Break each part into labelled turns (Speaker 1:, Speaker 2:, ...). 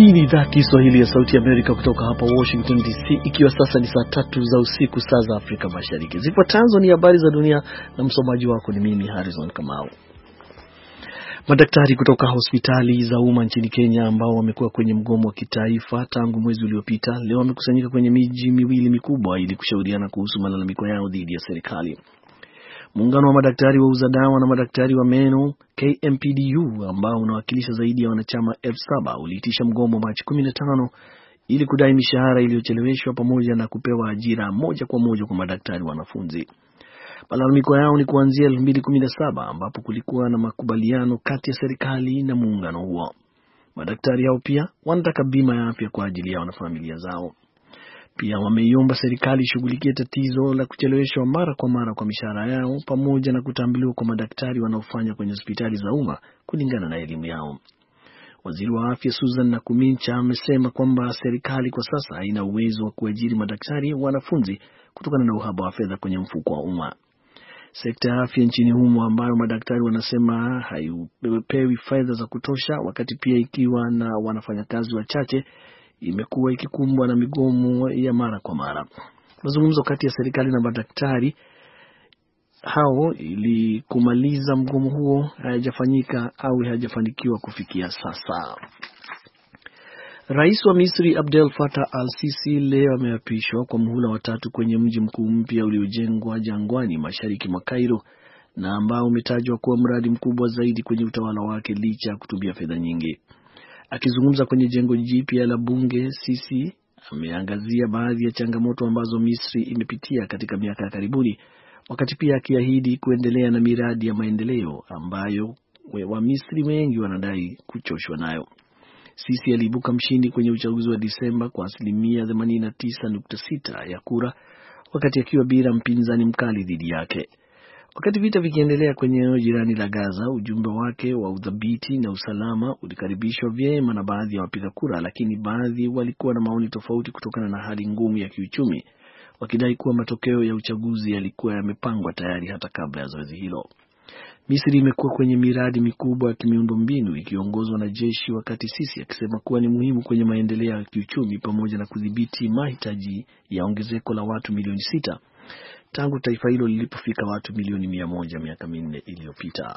Speaker 1: Hii ni idhaa Kiswahili ya Sauti ya Amerika kutoka hapa Washington DC, ikiwa sasa ni saa 3 za usiku saa za Afrika Mashariki. Zifuatazo ni habari za dunia na msomaji wako ni mimi Harrison Kamau. Madaktari kutoka hospitali za umma nchini Kenya ambao wamekuwa kwenye mgomo wa kitaifa tangu mwezi uliopita leo wamekusanyika kwenye miji miwili mikubwa ili kushauriana kuhusu malalamiko yao dhidi ya serikali. Muungano wa madaktari wa uzadawa na madaktari wa meno KMPDU ambao unawakilisha zaidi ya wanachama 7,000 uliitisha mgomo Machi 15 ili kudai mishahara iliyocheleweshwa pamoja na kupewa ajira moja kwa moja kwa madaktari wanafunzi. Malalamiko yao ni kuanzia 2017 ambapo kulikuwa na makubaliano kati ya serikali na muungano huo. Madaktari hao pia wanataka bima ya afya kwa ajili yao na familia zao. Pia wameiomba serikali ishughulikie tatizo la kucheleweshwa mara kwa mishahara yao pamoja na kutambuliwa kwa madaktari wanaofanya kwenye hospitali za umma kulingana na elimu yao. Waziri wa Afya Susan Nakumincha amesema kwamba serikali kwa sasa haina uwezo wa kuajiri madaktari wanafunzi kutokana na uhaba wa fedha kwenye mfuko wa umma. Sekta ya afya nchini humo ambayo madaktari wanasema haipewi fedha za kutosha wakati pia ikiwa na wanafanyakazi wachache imekuwa ikikumbwa na migomo ya mara kwa mara. Mazungumzo kati ya serikali na madaktari hao ili kumaliza mgomo huo hayajafanyika au hayajafanikiwa kufikia sasa. Rais wa Misri Abdel Fattah al-Sisi leo ameapishwa kwa muhula wa 3 kwenye mji mkuu mpya uliojengwa jangwani mashariki mwa Cairo na ambao umetajwa kuwa mradi mkubwa zaidi kwenye utawala wake licha ya kutumia fedha nyingi. Akizungumza kwenye jengo jipya la bunge, Sisi ameangazia baadhi ya changamoto ambazo Misri imepitia katika miaka ya karibuni, wakati pia akiahidi kuendelea na miradi ya maendeleo ambayo wa Misri wengi wanadai kuchoshwa nayo. Sisi aliibuka mshindi kwenye uchaguzi wa Disemba kwa 89.6% ya kura, wakati akiwa bila mpinzani mkali dhidi yake. Wakati vita vikiendelea kwenye eneo jirani la Gaza, ujumbe wake wa udhabiti na usalama ulikaribishwa vyema na baadhi ya wapiga kura, lakini baadhi walikuwa na maoni tofauti kutokana na hali ngumu ya kiuchumi, wakidai kuwa matokeo ya uchaguzi yalikuwa yamepangwa tayari hata kabla ya zoezi hilo. Misri imekuwa kwenye miradi mikubwa ya miundombinu ikiongozwa na jeshi, wakati Sisi akisema kuwa ni muhimu kwenye maendeleo ya kiuchumi pamoja na kudhibiti mahitaji ya ongezeko la watu milioni 6 tangu taifa hilo lilipofika watu milioni 100 miaka 4 iliyopita.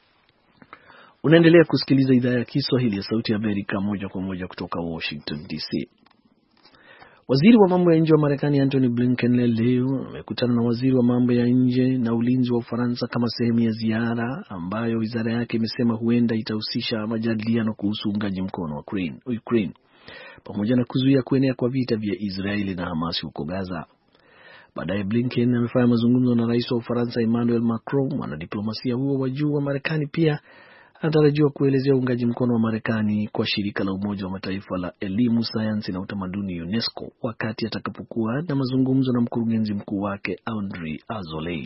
Speaker 1: Unaendelea kusikiliza idhaa ya Kiswahili ya Sauti ya Amerika moja kwa moja kutoka Washington DC. Waziri wa mambo ya nje wa Marekani Antony Blinken leo amekutana na waziri wa mambo ya nje na ulinzi wa Ufaransa kama sehemu ya ziara ambayo wizara yake imesema huenda itahusisha majadiliano kuhusu uungaji mkono wa Ukraine pamoja na kuzuia kuenea kwa vita vya Israeli na Hamas huko Gaza. Baadaye Blinken amefanya mazungumzo na rais wa Ufaransa Emmanuel Macron. Mwanadiplomasia huo wa juu wa Marekani pia anatarajiwa kuelezea uungaji mkono wa Marekani kwa shirika la Umoja wa Mataifa la elimu, sayansi na utamaduni UNESCO wakati atakapokuwa na mazungumzo na mkurugenzi mkuu wake André Azoulay.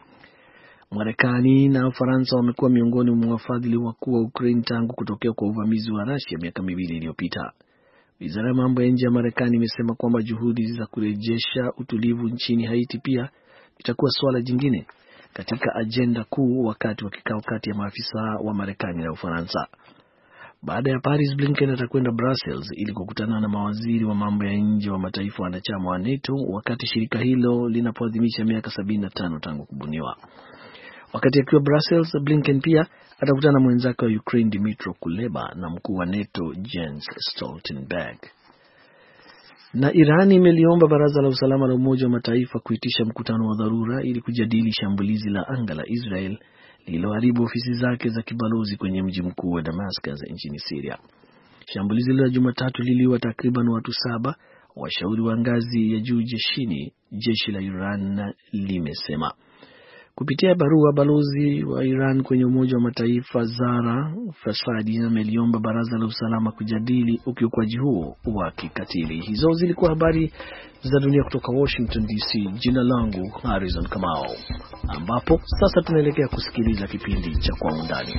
Speaker 1: Marekani na Ufaransa wamekuwa miongoni mwa wafadhili wakuu wa Ukraine tangu kutokea kwa uvamizi wa Russia miaka 2 iliyopita. Wizara ya mambo ya nje ya Marekani imesema kwamba juhudi za kurejesha utulivu nchini Haiti pia itakuwa swala jingine katika ajenda kuu wakati wa kikao kati ya maafisa wa Marekani na Ufaransa. Baada ya Paris, Blinken atakwenda Brussels ili kukutana na mawaziri wa mambo ya nje wa mataifa wanachama wa NATO wakati shirika hilo linapoadhimisha miaka 75 tangu kubuniwa. Wakati akiwa Brussels, Blinken pia atakutana na mwenzake wa Ukraine Dmytro Kuleba na mkuu wa NATO Jens Stoltenberg. Na Iran imeliomba Baraza la Usalama la Umoja wa Mataifa kuitisha mkutano wa dharura ili kujadili shambulizi la anga la Israel lililoharibu ofisi zake za kibalozi kwenye mji mkuu wa Damascus nchini Syria. Shambulizi la Jumatatu liliua takriban watu 7, washauri wa ngazi ya juu jeshini, jeshi la Iran limesema. Kupitia barua, balozi wa Iran kwenye Umoja wa Mataifa Zara Fasadi ameliomba Baraza la Usalama kujadili ukiukwaji huo wa kikatili. Hizo zilikuwa habari za dunia kutoka Washington DC. Jina langu Harrison Kamau, ambapo sasa tunaelekea kusikiliza kipindi cha Kwa Undani.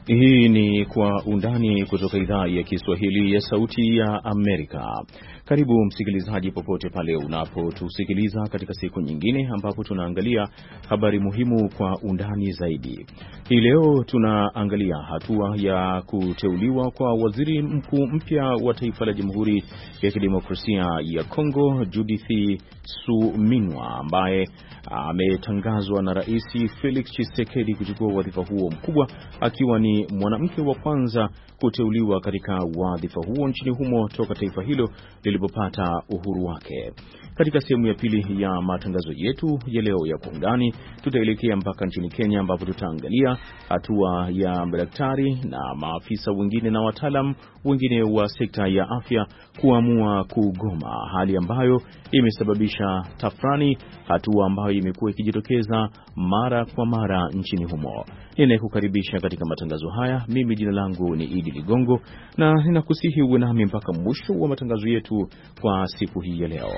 Speaker 2: Hii ni Kwa Undani kutoka idhaa ya Kiswahili ya Sauti ya Amerika. Karibu msikilizaji, popote pale unapotusikiliza katika siku nyingine ambapo tunaangalia habari muhimu kwa undani zaidi. Hii leo tunaangalia hatua ya kuteuliwa kwa waziri mkuu mpya wa taifa la Jamhuri ya Kidemokrasia ya Kongo, Judith Suminwa, ambaye ametangazwa na Rais Felix Tshisekedi kuchukua wadhifa huo mkubwa, akiwa ni mwanamke wa kwanza kuteuliwa katika wadhifa huo nchini humo toka taifa hilo lilipopata uhuru wake. Katika sehemu ya pili ya matangazo yetu ya leo ya Kwa Undani, tutaelekea mpaka nchini Kenya ambapo tutaangalia hatua ya madaktari na maafisa wengine na wataalam wengine wa sekta ya afya kuamua kugoma, hali ambayo imesababisha tafrani, hatua ambayo imekuwa ikijitokeza mara kwa mara nchini humo. Ninayekukaribisha katika matangazo haya, mimi jina langu ni Idi Ligongo, na ninakusihi uwe nami mpaka mwisho wa matangazo yetu kwa siku hii ya leo.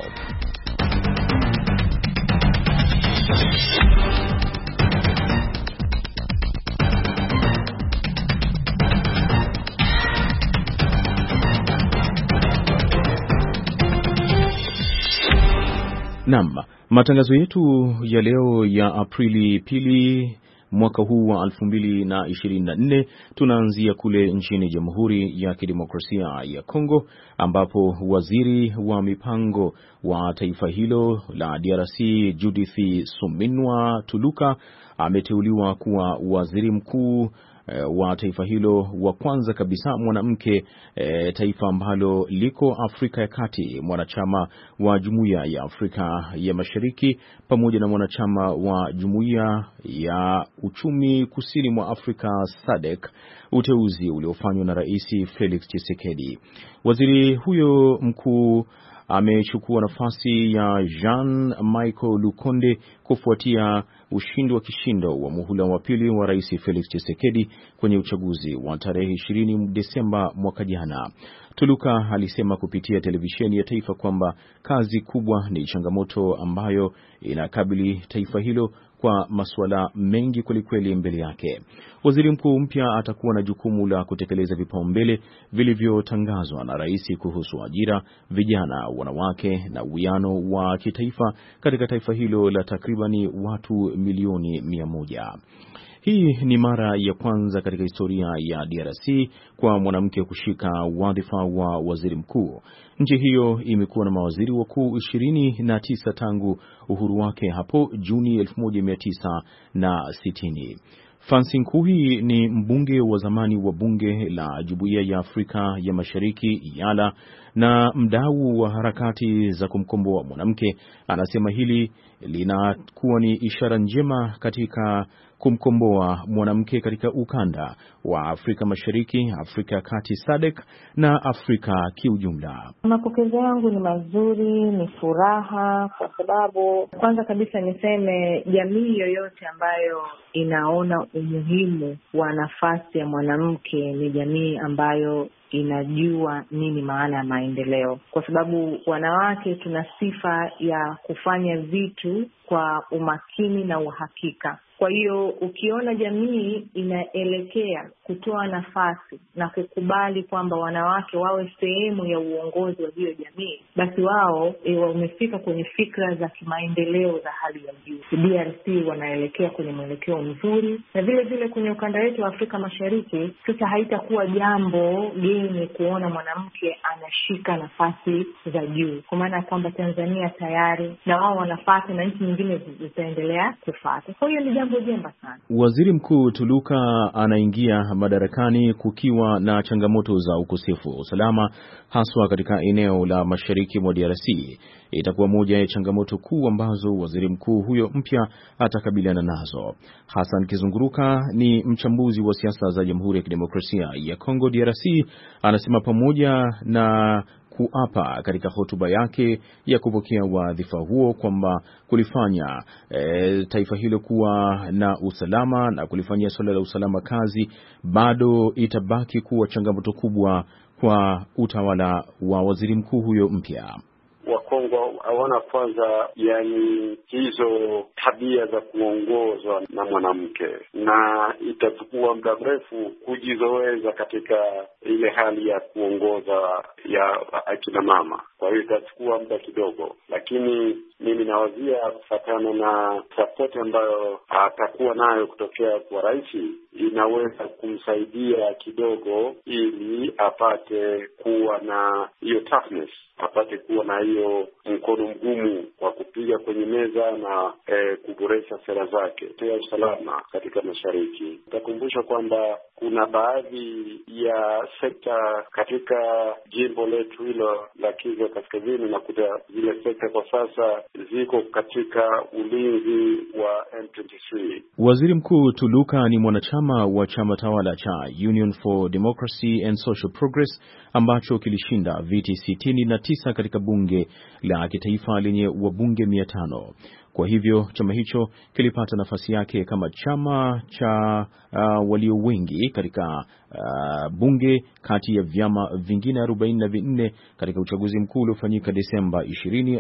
Speaker 2: Naam, matangazo yetu ya leo ya Aprili 2 mwaka huu wa 2024 tunaanzia kule nchini Jamhuri ya Kidemokrasia ya Kongo, ambapo waziri wa mipango wa taifa hilo la DRC, Judith Suminwa Tuluka, ameteuliwa kuwa waziri mkuu wa taifa hilo wa kwanza kabisa mwanamke, taifa ambalo liko Afrika ya Kati, mwanachama wa Jumuiya ya Afrika ya Mashariki pamoja na mwanachama wa Jumuiya ya Uchumi Kusini mwa Afrika SADC, uteuzi uliofanywa na Rais Felix Tshisekedi. Waziri huyo mkuu amechukua nafasi ya Jean Michael Lukonde kufuatia ushindi wa kishindo wa muhula wa pili wa Rais Felix Tshisekedi kwenye uchaguzi wa tarehe 20 Desemba mwaka jana. Tuluka alisema kupitia televisheni ya taifa kwamba kazi kubwa ni changamoto ambayo inakabili taifa hilo kwa masuala mengi kwelikweli mbele yake. Waziri mkuu mpya atakuwa na jukumu la kutekeleza vipaumbele vilivyotangazwa na rais kuhusu ajira, vijana, wanawake na uwiano wa kitaifa katika taifa hilo la takribani watu milioni 100. Hii ni mara ya kwanza katika historia ya DRC kwa mwanamke kushika wadhifa wa waziri mkuu. Nchi hiyo imekuwa na mawaziri wakuu 29 tangu uhuru wake hapo Juni 1960. Francis Kuhi ni mbunge wa zamani wa bunge la Jumuiya ya Afrika ya Mashariki IALA na mdau wa harakati za kumkomboa mwanamke. Anasema hili linakuwa ni ishara njema katika kumkomboa mwanamke katika ukanda wa Afrika Mashariki, Afrika ya Kati SADC na Afrika kiujumla.
Speaker 3: Mapokezi yangu ni mazuri, ni furaha, kwa sababu kwanza kabisa niseme jamii yoyote ambayo inaona umuhimu wa nafasi ya mwanamke ni jamii ambayo inajua nini maana ya maendeleo, kwa sababu wanawake tuna sifa ya kufanya vitu kwa umakini na uhakika. Kwa hiyo ukiona jamii inaelekea kutoa nafasi na kukubali kwamba wanawake wawe sehemu ya uongozi wa hiyo jamii, basi wao wamefika kwenye fikra za kimaendeleo za hali ya juu. DRC wanaelekea kwenye mwelekeo mzuri, na vile vile kwenye ukanda wetu wa Afrika Mashariki sasa haitakuwa jambo geni kuona mwanamke anashika nafasi za juu, kwa maana kwamba Tanzania tayari na wao wanafuata na nchi nyingine zitaendelea kufuata. Kwa hiyo ni jambo jema sana.
Speaker 2: Waziri Mkuu Tuluka anaingia madarakani kukiwa na changamoto za ukosefu wa usalama, haswa katika eneo la mashariki mwa DRC. Itakuwa moja ya changamoto kuu ambazo waziri mkuu huyo mpya atakabiliana nazo. Hassan Kizunguruka ni mchambuzi wa siasa za Jamhuri ya Kidemokrasia ya Kongo DRC, anasema pamoja na kuapa katika hotuba yake ya kupokea wadhifa huo kwamba kulifanya taifa hilo kuwa na usalama na kulifanyia suala la usalama kazi, bado itabaki kuwa changamoto kubwa kwa utawala wa waziri mkuu huyo mpya.
Speaker 4: Wakongo wangu hawana kwanza, yani hizo tabia za kuongozwa na mwanamke, na itachukua muda mrefu kujizoeza katika ile hali ya kuongoza ya akina mama. Kwa hiyo itachukua muda kidogo, lakini mimi nawazia kufatana na support ambayo atakuwa nayo kutokea kwa rais, inaweza kumsaidia kidogo ili apate kuwa na hiyo toughness, apate kuwa na hiyo mkono mgumu kwa kupiga kwenye meza na kuboresha sera zake ya usalama katika mashariki. Utakumbusha kwamba kuna baadhi ya sekta katika jimbo letu hilo la Kivu Kaskazini, na kuta zile sekta kwa sasa ziko katika ulinzi wa M23.
Speaker 2: Waziri Mkuu Tuluka ni mwanachama wa chama tawala cha Union for Democracy and Social Progress ambacho kilishinda viti 69 katika bunge la kitaifa lenye wabunge 500. Kwa hivyo chama hicho kilipata nafasi yake kama chama cha walio wengi katika bunge kati ya vyama vingine 44 katika uchaguzi mkuu uliofanyika Desemba 20,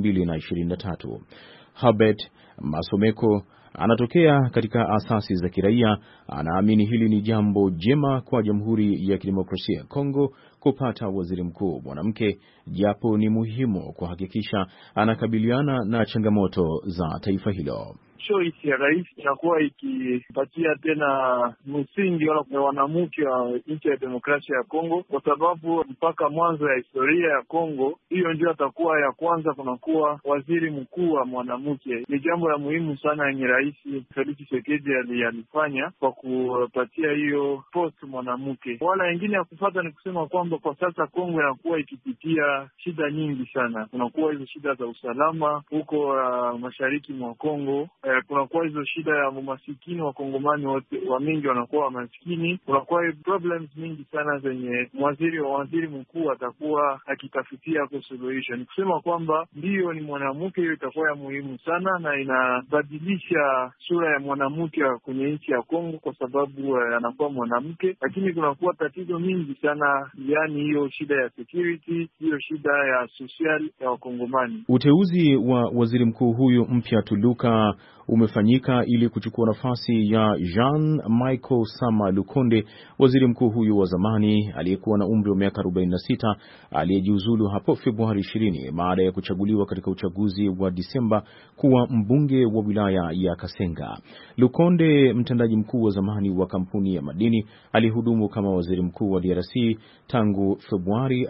Speaker 2: 2023. Herbert Masomeko anatokea katika asasi za kiraia. Anaamini hili ni jambo jema kwa Jamhuri ya Kidemokrasia ya Kongo kupata waziri mkuu mwanamke, japo ni muhimu kuhakikisha anakabiliana na changamoto za taifa hilo.
Speaker 5: Choice ya rais inakuwa ikipatia tena msingi wala wanamke wa nchi ya demokrasia ya Kongo, kwa sababu mpaka mwanzo ya historia ya Kongo hiyo ndio atakuwa ya kwanza kunakuwa waziri mkuu wa mwanamke. Ni jambo la muhimu sana yenye rais Felix Tshisekedi alifanya kwa kupatia hiyo post mwanamke. Wala wengine ya kufuata ni kusema kwamba kwa sasa Kongo inakuwa ikipitia shida nyingi sana. Kunakuwa hizo shida za usalama huko mashariki mwa Kongo. Kunakuwa hizo shida ya umasikini, wakongomani wote wa mingi wanakuwa maskini. Kunakuwa problems mingi sana zenye waziri mkuu atakuwa akitafutia kusuluhisha. Ni kusema kwamba ndiyo ni mwanamke, hiyo itakuwa ya muhimu sana na inabadilisha sura ya mwanamke kwenye nchi ya Kongo kwa sababu anakuwa mwanamke, lakini kunakuwa tatizo mingi sana, yani hiyo shida ya security, hiyo shida ya social ya wakongomani.
Speaker 2: Uteuzi wa waziri mkuu huyu mpya Tuluka umefanyika ili kuchukua nafasi ya Jean Michael Sama Lukonde, waziri mkuu huyu wa zamani aliyekuwa na umri wa miaka 46 aliyejiuzulu hapo Februari 20 baada ya kuchaguliwa katika uchaguzi wa Disemba kuwa mbunge wa wilaya ya Kasenga. Lukonde, mtendaji mkuu wa zamani wa kampuni ya madini, alihudumu kama waziri mkuu wa DRC tangu Februari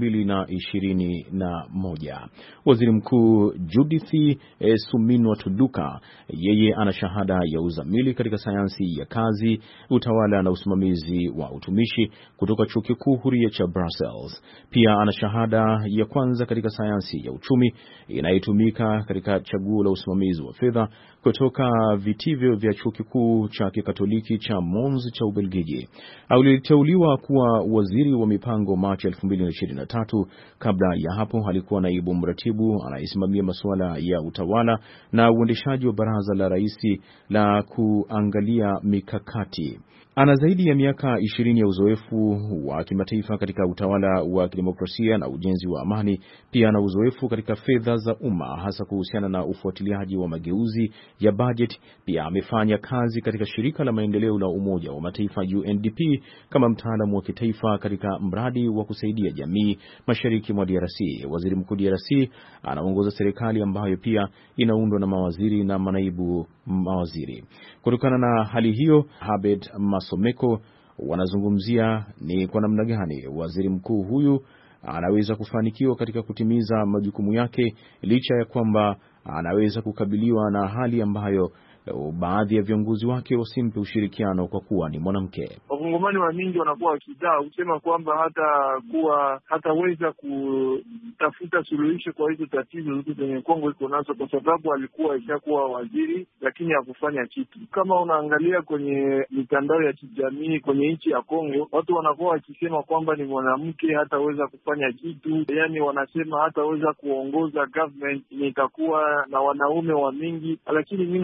Speaker 2: 2021. Waziri mkuu Judith Suminwa Tuluka, yeye ana shahada ya uzamili katika sayansi ya kazi, utawala na usimamizi wa utumishi kutoka chuo kikuu huria cha Brussels. Pia ana shahada ya kwanza katika sayansi ya uchumi inayotumika katika chaguo la usimamizi wa fedha kutoka vitivyo vya chuo kikuu cha Kikatoliki cha Mons cha Ubelgiji. Aliteuliwa kuwa waziri wa mipango Machi 2023. Kabla ya hapo alikuwa naibu mratibu anayesimamia masuala ya utawala na uendeshaji wa baraza la rais la kuangalia mikakati. Ana zaidi ya miaka 20 ya uzoefu wa kimataifa katika utawala wa kidemokrasia na ujenzi wa amani. Pia ana uzoefu katika fedha za umma, hasa kuhusiana na ufuatiliaji wa mageuzi ya budget. Pia amefanya kazi katika shirika la maendeleo la Umoja wa Mataifa UNDP kama mtaalamu wa kitaifa katika mradi wa kusaidia jamii mashariki mwa DRC. Waziri mkuu DRC anaongoza serikali ambayo pia inaundwa na mawaziri na manaibu mawaziri. Kutokana na hali hiyo, Herbert Masomeko wanazungumzia ni kwa namna gani waziri mkuu huyu anaweza kufanikiwa katika kutimiza majukumu yake, licha ya kwamba anaweza kukabiliwa na hali ambayo baadhi ya viongozi wake wasimpe ushirikiano kwa kuwa ni mwanamke.
Speaker 5: Wakongomani wa mingi wanakuwa wakidaa kusema kwamba hataweza kutafuta suluhisho kwa hizo tatizo zote zenye Kongo iko nazo, kwa sababu alikuwa ishakuwa waziri lakini hakufanya kitu. Kama unaangalia kwenye mitandao ya kijamii kwenye nchi ya Kongo, watu wanakuwa wakisema kwamba ni mwanamke hataweza kufanya kitu, yani wanasema hataweza kuongoza government itakuwa na wanaume wa mingi, lakini mimi nawaza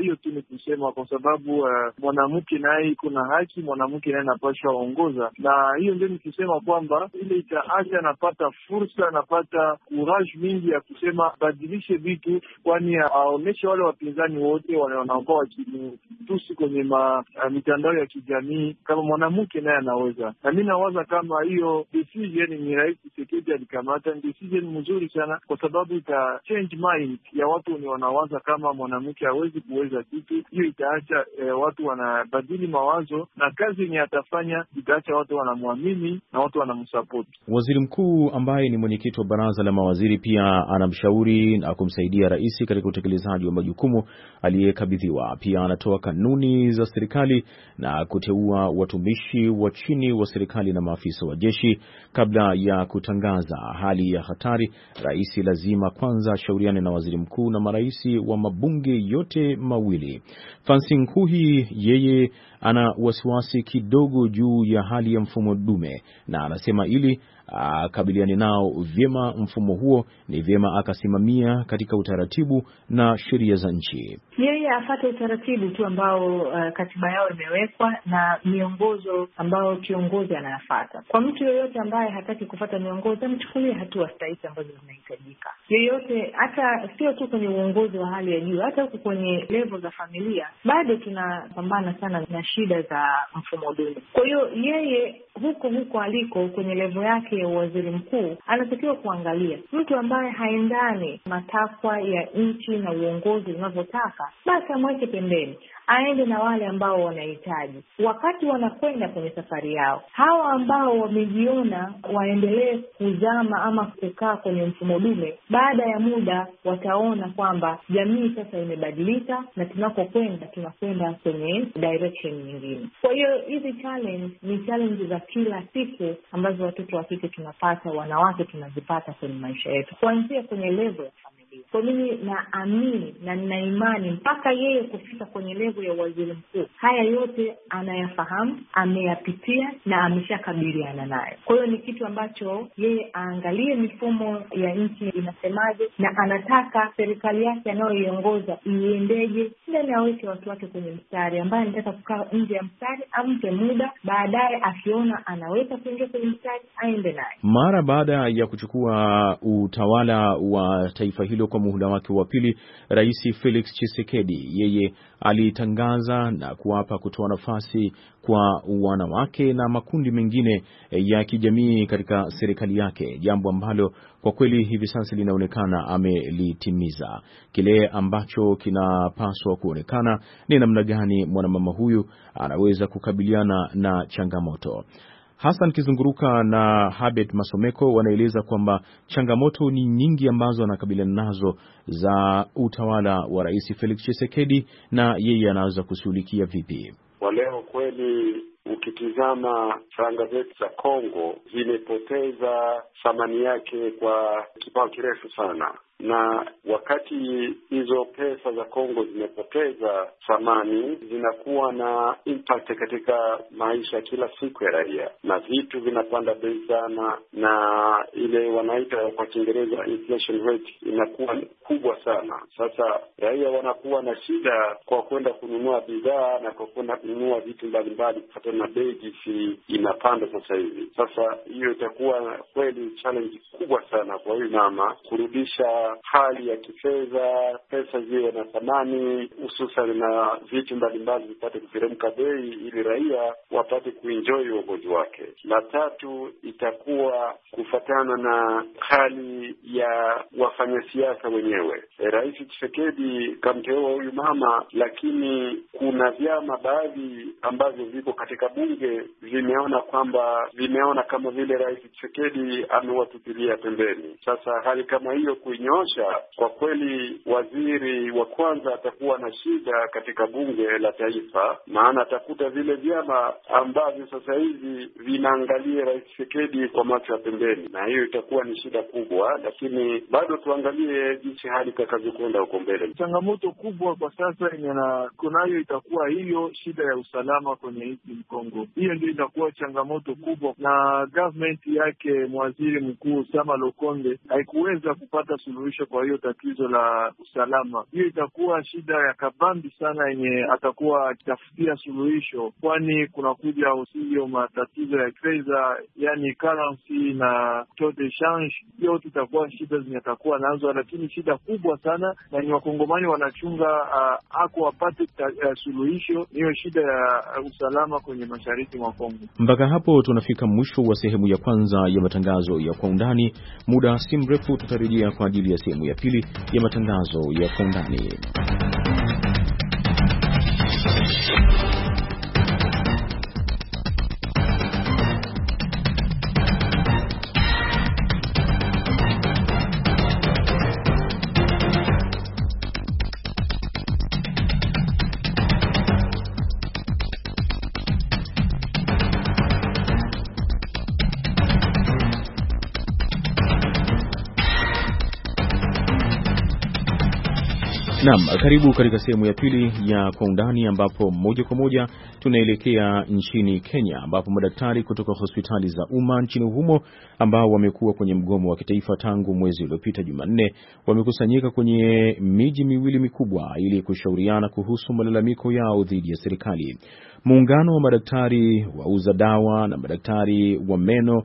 Speaker 5: hiyo tu ni kusema, kwa sababu mwanamke naye kuna haki, mwanamke naye anapaswa ongoza, na hiyo ndio nikisema kwamba ile itaacha anapata fursa, anapata courage mingi ya kusema badilishe vitu, kwani aoneshe wale wapinzani wote wanaokuwa wakitusi kwenye mitandao ya kijamii kama mwanamke naye anaweza. Na mimi nawaza kama hiyo decision ni Rais Tshisekedi alikamata ni decision mzuri sana, kwa sababu ita change mind ya watu ni wanawaza kama mwanamke hawezi kuweza kitu. Hiyo itaacha watu wanabadili mawazo, na kazi yenye atafanya itaacha watu wanamwamini na watu wanamsupport.
Speaker 2: Waziri mkuu ambaye ni mwenyekiti wa baraza la mawaziri pia anamshauri na kumsaidia rais katika utekelezaji wa majukumu aliyekabidhiwa. Pia anatoa kanuni za serikali na kuteua watumishi wa chini wa serikali na maafisa wa jeshi. Kabla ya kutangaza hali ya hatari, rais lazima kwanza shauriane na waziri mkuu na marais wa mabunge yote mawili. Fancy Nkuhi yeye ana wasiwasi kidogo juu ya hali ya mfumo dume, na anasema ili akabiliane nao vyema mfumo huo ni vyema akasimamia katika utaratibu na sheria za nchi.
Speaker 3: Yeye afuate utaratibu tu ambao katiba yao imewekwa na miongozo ambao kiongozi anayafuata. Kwa mtu yoyote ambaye hataki kufuata miongozo, amchukulie hatua stahiki ambazo zinahitajika. Yeyote, hata sio tu kwenye uongozi wa hali ya juu, hata huko kwenye level za familia bado tunapambana sana na shida za mfumo dume. Kwa hiyo yeye huko aliko kwenye level yake ya waziri mkuu anatakiwa kuangalia mtu ambaye haendani matakwa ya nchi na uongozi unavyotaka, basi amweke pembeni, aende na wale ambao wanahitaji. Wakati wanakwenda kwenye safari yao, hawa ambao wamejiona waendelee kuzama ama kukaa kwenye mfumo dume, baada ya muda wataona kwamba jamii sasa imebadilika na tunakokwenda tunakwenda kwenye direction nyingine. Kwa hiyo hizi ni challenge za kila siku ambazo watoto wa kike tunapata, wanawake tunazipata kwenye maisha yetu, kuanzia kwenye level ya familia. Kwa mimi naamini na nina imani mpaka yeye kufika kwenye level ya waziri mkuu, haya yote anayafahamu, ameyapitia na ameshakabiliana nayo. Kwa hiyo ni kitu ambacho yeye aangalie mifumo ya nchi inasemaje, na anataka serikali yake anayoiongoza iendeje, ndani aweke watu wake kwenye mstari. Ambaye anataka kukaa nje ya mstari ampe muda, baadaye akiona anaweza kuingia kwenye mstari aende naye.
Speaker 2: Mara baada ya kuchukua utawala wa taifa hilo kwa muhula wake wa pili, Rais Felix Tshisekedi yeye alitangaza na kuapa kutoa nafasi kwa wanawake na makundi mengine ya kijamii katika serikali yake, jambo ambalo kwa kweli hivi sasa linaonekana amelitimiza. Kile ambacho kinapaswa kuonekana ni namna gani mwanamama huyu anaweza kukabiliana na changamoto. Hassan Kizunguruka na Habet Masomeko wanaeleza kwamba changamoto ni nyingi ambazo anakabiliana nazo za utawala wa Rais Felix Tshisekedi, na yeye anaweza kushughulikia vipi.
Speaker 4: Kwa leo kweli ukitizama faranga zetu za Kongo zimepoteza thamani yake kwa kipao kirefu sana, na wakati hizo pesa za Kongo zimepoteza thamani, zinakuwa na impact katika maisha kila siku ya raia, na vitu vinapanda bei sana, na ile wanaita kwa Kiingereza inflation rate inakuwa kubwa sana. Sasa raia wanakuwa na shida kwa kwenda kununua bidhaa na kwa kwenda kununua vitu mbalimbali kufuatana na bei jinsi inapanda sasa hivi. Sasa hiyo itakuwa kweli challenge kubwa sana kwa huyu mama kurudisha hali ya kifedha, pesa ziwe na thamani, hususan na vitu mbalimbali vipate kuteremka bei ili raia wapate kuenjoy uongozi wake. La tatu itakuwa kufatana na hali ya wafanyasiasa wenyewe. Rais Tshisekedi kamteua huyu mama, lakini kuna vyama baadhi ambavyo viko katika bunge vimeona kama vile Rais Tshisekedi amewatupilia pembeni. Sasa hali kama hiyo kuinyosha, kwa kweli waziri wa kwanza atakuwa na shida katika bunge la taifa, maana atakuta vile vyama ambavyo sasa hivi vinaangalia Rais Tshisekedi kwa macho ya pembeni, na hiyo itakuwa ni shida kubwa, lakini bado tuangalie jinsi hali itakavyokwenda huko mbele.
Speaker 5: Changamoto kubwa kwa sasa kunayo itakuwa hiyo shida ya usalama kwenye nchi Kongo. Hiyo ndio itakuwa changamoto kubwa, na government yake waziri mkuu Sama Lokonde haikuweza kupata suluhisho suluhisho kwa hiyo tatizo la usalama. Hiyo itakuwa shida ya kabambi sana yenye atakuwa akitafutia suluhisho, kwani kunakuja usio matatizo ya fedha, yani currency na taux de change. Yote itakuwa shida zenye atakuwa nazo, lakini shida kubwa sana na ni wakongomani wanachunga ako wapate suluhisho hiyo shida ya usalama kwenye mashariki mwa Kongo.
Speaker 2: Mpaka hapo tunafika mwisho wa sehemu ya kwanza ya matangazo ya Kwa Undani. Muda si mrefu tutarejea kwa ajili ya sehemu ya pili ya matangazo ya Kwa Undani. Naam, karibu katika sehemu ya pili ya Kwa Undani, ambapo moja kwa moja tunaelekea nchini Kenya, ambapo madaktari kutoka hospitali za umma nchini humo ambao wamekuwa kwenye mgomo wa kitaifa tangu mwezi uliopita Jumanne wamekusanyika kwenye miji miwili mikubwa ili kushauriana kuhusu malalamiko yao dhidi ya serikali. Muungano wa madaktari wauza dawa na madaktari wa meno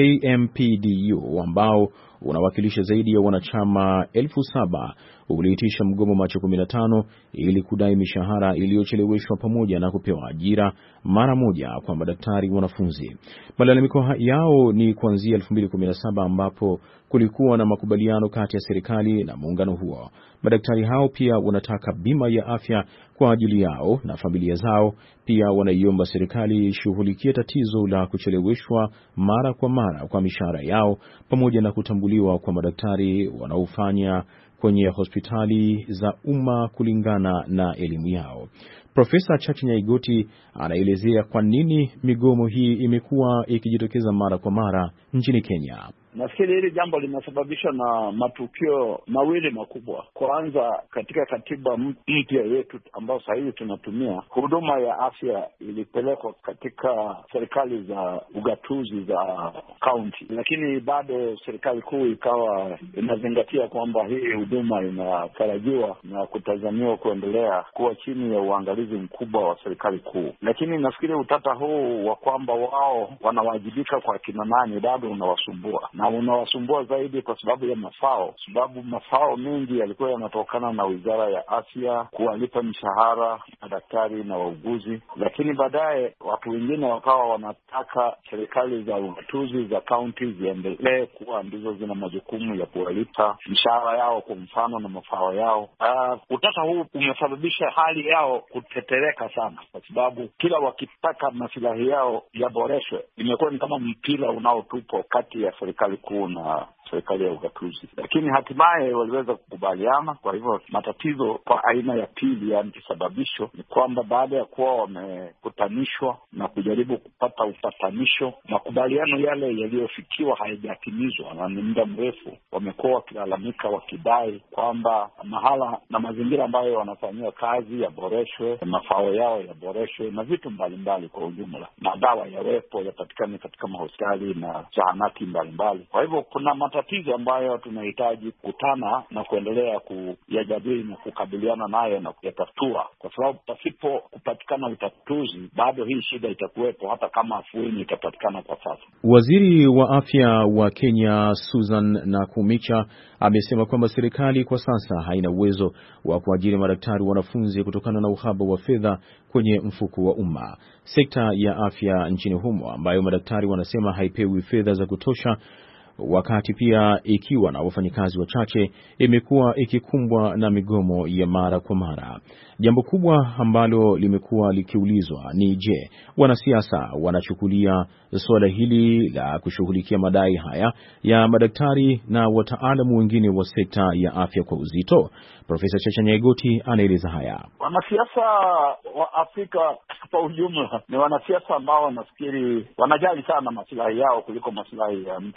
Speaker 2: KMPDU ambao unawakilisha zaidi ya wanachama 7,000 uliitisha mgomo Machi 15 ili kudai mishahara iliyocheleweshwa pamoja na kupewa ajira mara moja kwa madaktari wanafunzi. Malalamiko yao ni kuanzia 2017 ambapo kulikuwa na makubaliano kati ya serikali na muungano huo. Madaktari hao pia wanataka bima ya afya kwa ajili yao na familia zao. Pia wanaiomba serikali ishughulikie tatizo la kucheleweshwa mara kwa mara kwa mishahara yao pamoja na kutambuliwa kwa madaktari wanaofanya kwenye hospitali za umma kulingana na elimu yao. Profesa Chacha Nyaigoti anaelezea kwa nini migomo hii imekuwa ikijitokeza mara kwa mara nchini Kenya.
Speaker 6: Nafikiri hili jambo limesababishwa na matukio mawili makubwa. Kwanza, katika katiba mpya yetu ambayo sasa hivi tunatumia, huduma ya afya ilipelekwa katika serikali za ugatuzi za kaunti, lakini bado serikali kuu ikawa inazingatia kwamba hii huduma inatarajiwa na kutazamiwa kuendelea kuwa chini ya uangalizi mkubwa wa serikali kuu. Lakini nafikiri utata huu wa kwamba wao wanawajibika kwa kina nani bado unawasumbua, na unawasumbua zaidi kwa sababu ya mafao. Sababu mafao mengi yalikuwa yanatokana na Wizara ya Afya kuwalipa mishahara madaktari na wauguzi, lakini baadaye watu wengine wakawa wanataka serikali za ugatuzi za kaunti ziendelee kuwa ndizo zina majukumu ya kuwalipa mishahara yao kwa mfano na mafao yao. Utata huu umesababisha hali yao kutetereka sana, kwa sababu kila wakitaka masilahi yao yaboreshwe imekuwa ni kama mpira unaotupwa kati ya serikali kuu na serikali ya ugatuzi. Lakini hatimaye waliweza kukubaliana. Kwa hivyo matatizo kwa aina ya pili, yaani kisababisho, ni kwamba baada ya kuwa wamekutanishwa na kujaribu kupata upatanisho, makubaliano yale yaliyofikiwa hayajatimizwa, na ni muda mrefu wamekuwa wakilalamika wakidai kwamba mahala na mazingira ambayo wanafanyia kazi yaboreshwe, mafao yao yaboreshwe na vitu mbalimbali kwa ujumla, na dawa yawepo yapatikane katika mahospitali na zahanati mbalimbali. Kwa hivyo kuna matatizo ambayo tunahitaji kukutana na kuendelea kuyajadili na kukabiliana nayo na kuyatatua, kwa sababu pasipo kupatikana utatuzi bado hii shida itakuwepo hata kama afueni itapatikana kwa sasa.
Speaker 2: Waziri wa afya wa Kenya Susan Nakumicha amesema kwamba serikali kwa sasa haina uwezo wa kuajiri madaktari wanafunzi kutokana na uhaba wa fedha kwenye mfuko wa umma. Sekta ya afya nchini humo ambayo madaktari wanasema haipewi fedha za kutosha, wakati pia ikiwa na wafanyikazi wachache, imekuwa ikikumbwa na migomo ya mara kwa mara. Jambo kubwa ambalo limekuwa likiulizwa ni je, wanasiasa wanachukulia suala hili la kushughulikia madai haya ya madaktari na wataalamu wengine wa sekta ya afya kwa uzito? Profesa Chacha Nyaigoti anaeleza haya.
Speaker 6: Wanasiasa wa Afrika kwa ujumla ni wanasiasa ambao wanafikiri wanajali sana maslahi yao kuliko maslahi ya mtu yeyote.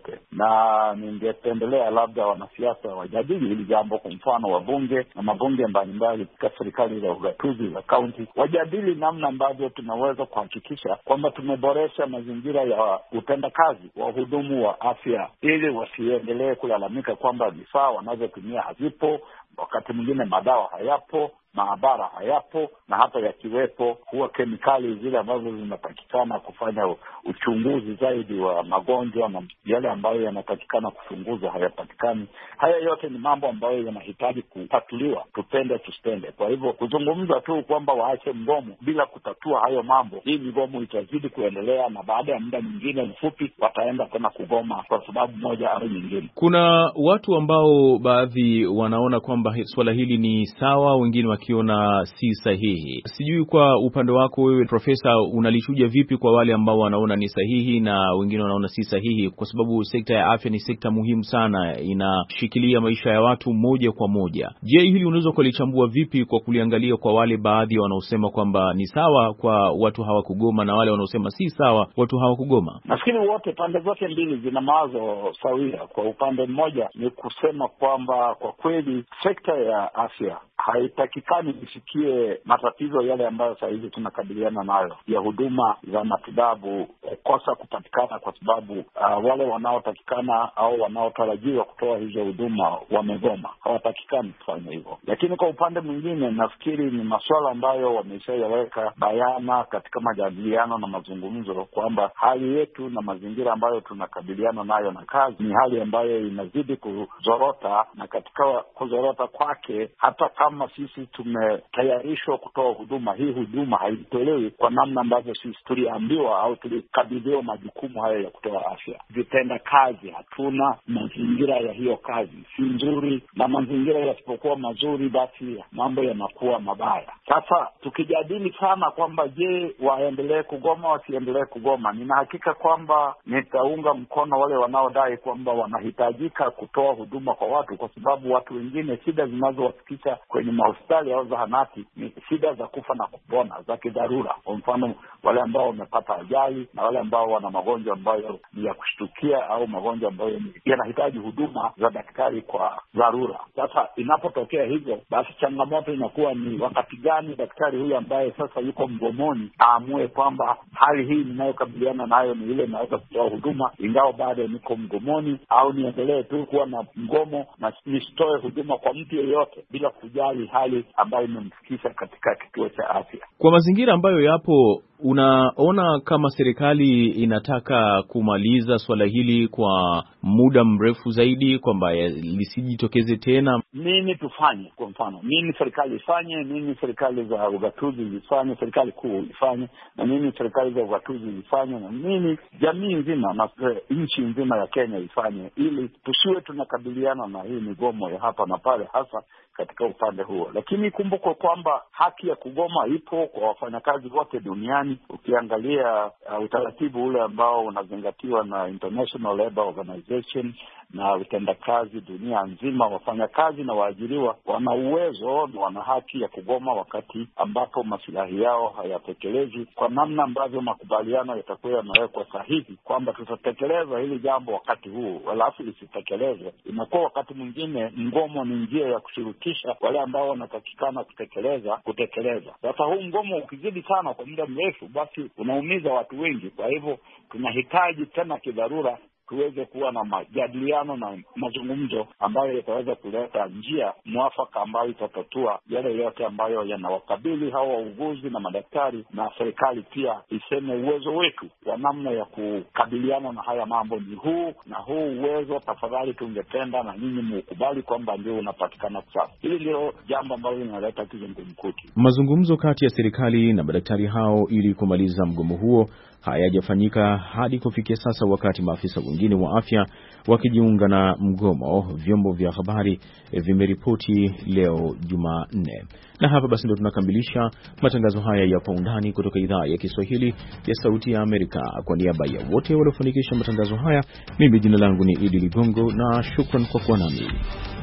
Speaker 6: yote, na ningependelea labda wanasiasa wajadili hili jambo. Kwa mfano, wabunge na mabunge mbalimbali katika serikali za ugatuzi za kaunti wajadili namna ambavyo tunaweza kuhakikisha kwamba tumeboresha mazingira ya utendakazi wa wahudumu wa afya, ili wasiendelee kulalamika kwamba vifaa wanazotumia hazipo, wakati mwingine madawa hayapo, maabara hayapo, na hata yakiwepo huwa kemikali zile ambazo zinapatikana kufanya uchunguzi zaidi wa magonjwa na yale ambayo yanapatikana kuchunguzwa hayapatikani. Haya yote ni mambo ambayo yanahitaji kutatuliwa, tupende tusipende. Kwa hivyo kuzungumza tu kwamba waache mgomo bila kutatua hayo mambo, hii migomo itazidi kuendelea, na baada ya muda mwingine mfupi wataenda tena kugoma kwa sababu moja au nyingine.
Speaker 2: Kuna watu ambao baadhi wanaona kwamba swala hili ni sawa, wengine wakiona si sahihi. Sijui kwa upande wako wewe Profesa, unalichuja vipi kwa wale ambao wanaona ni sahihi na wengine wanaona si sahihi, kwa sababu sekta ya afya ni sekta muhimu sana, inashikilia maisha ya watu moja kwa moja. Je, hili unaweza kulichambua vipi kwa kuliangalia kwa wale baadhi wanaosema kwamba ni sawa kwa watu hawakugoma na wale wanaosema si sawa watu hawakugoma?
Speaker 6: Nafikiri wote, pande zote mbili zina mawazo sawia. Kwa upande mmoja ni kusema kwamba kwa kweli sekta ya afya haitakikani isikie matatizo yale ambayo saa hizi tunakabiliana nayo ya huduma za matibabu kukosa kupatikana kwa sababu wale wanaotakikana au wanaotarajiwa kutoa hizo huduma wamegoma. Hawatakikani kufanya hivyo. Lakini kwa upande mwingine nafikiri ni masuala ambayo wameshayaweka bayana katika majadiliano na mazungumzo kwamba hali yetu na mazingira ambayo tunakabiliana nayo na kazi ni hali ambayo inazidi kuzorota, na katika kuzorota kwake hata kama sisi tumetayarishwa kutoa huduma, hii huduma haitolewi kwa namna ambavyo sisi tuliambiwa au tulikabidhiwa majukumu hayo ya kutoa afya. Vitenda kazi hatuna, mazingira ya hiyo kazi si nzuri, na mazingira yasipokuwa mazuri basi mambo yanakuwa mabaya. Sasa tukijadili sana kwamba je, waendelee kugoma wasiendelee kugoma, nina hakika kwamba nitaunga mkono wale wanaodai kwamba wanahitajika kutoa huduma kwa watu, kwa sababu watu wengine shida zinazowafikisha kwenye mahospitali au zahanati ni shida za kufa na kupona za kidharura. Kwa mfano, wale ambao wamepata ajali na wale ambao wana magonjwa ambayo ni ya kushtukia au magonjwa ambayo yanahitaji huduma za daktari kwa dharura. Sasa inapotokea hivyo, basi changamoto inakuwa ni wakati gani daktari huyu ambaye sasa yuko mgomoni aamue kwamba hali hii ninayokabiliana nayo ni ile inaweza kutoa huduma ingawa bado niko mgomoni, au niendelee tu kuwa na mgomo na nisitoe huduma kwa mtu yeyote bila kujali hali ambayo imemfikisha katika kituo cha afya.
Speaker 2: Kwa mazingira ambayo yapo, unaona kama serikali inataka kumaliza swala hili kwa muda mrefu zaidi, kwamba lisijitokeze tena?
Speaker 6: Nini tufanye? Kwa mfano, nini serikali ifanye, nini serikali za ugatuzi zifanye, serikali kuu ifanye, na nini serikali za ugatuzi zifanye, na nini jamii nzima na nchi nzima ya Kenya ifanye, ili tusiwe tunakabiliana na hii migomo ya hapa na pale, hasa katika upande huo. Lakini kumbuka kwamba haki ya kugoma ipo kwa wafanyakazi wote duniani. Ukiangalia utaratibu ule ambao unazingatiwa na International Labour Organization na utendakazi dunia nzima, wafanyakazi na waajiriwa wana uwezo na wana haki ya kugoma wakati ambapo maslahi yao hayatekelezi kwa namna ambavyo makubaliano yatakuwa yamewekwa sahihi kwamba tutatekeleza hili jambo wakati huu, halafu lisitekelezwe. Inakuwa wakati mwingine mgomo ni njia ya kushirikisha wale ambao wanatakikana kutekeleza. Sasa huu mgomo ukizidi sana kwa muda mrefu, basi unaumiza watu wengi. Kwa hivyo tunahitaji tena kidharura tuweze kuwa na majadiliano na mazungumzo ambayo yataweza kuleta njia mwafaka ambayo itatatua yale yote ambayo yanawakabili hawa wauguzi na madaktari, na serikali pia iseme uwezo wetu wa namna ya kukabiliana na haya mambo ni huu, na huu uwezo tafadhali tungependa na nyinyi muukubali kwamba ndio unapatikana sasa. Hili ndio jambo ambalo linaleta kizungumkuti.
Speaker 2: Mazungumzo kati ya serikali na madaktari hao ili kumaliza mgomo huo hayajafanyika hadi kufikia sasa, wakati maafisa wengine wa afya wakijiunga na mgomo, vyombo vya habari vimeripoti leo Jumanne. Na hapa basi ndio tunakamilisha matangazo haya ya Kwa Undani kutoka idhaa ya Kiswahili ya Sauti ya Amerika. Kwa niaba ya wote waliofanikisha matangazo haya, mimi jina langu ni Idi Ligongo na shukran kwa kuwa nami.